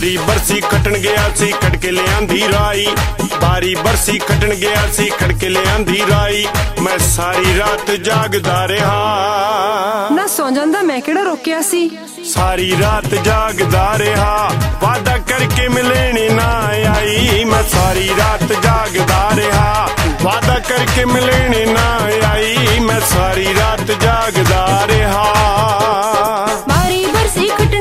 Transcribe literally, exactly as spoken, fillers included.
बारी बरसी खटन गया सी खटके ले आंधी राई, बारी बरसी खटन गया सी खटके ले आंधी राई। मैं सारी रात जागदा रहा ना सौ जांदा मैं केड़ा रोकिया सी। सारी रात जागदा रहा वादा करके मिलने ना आई। मैं सारी रात जागदा रहा वादा करके मिलने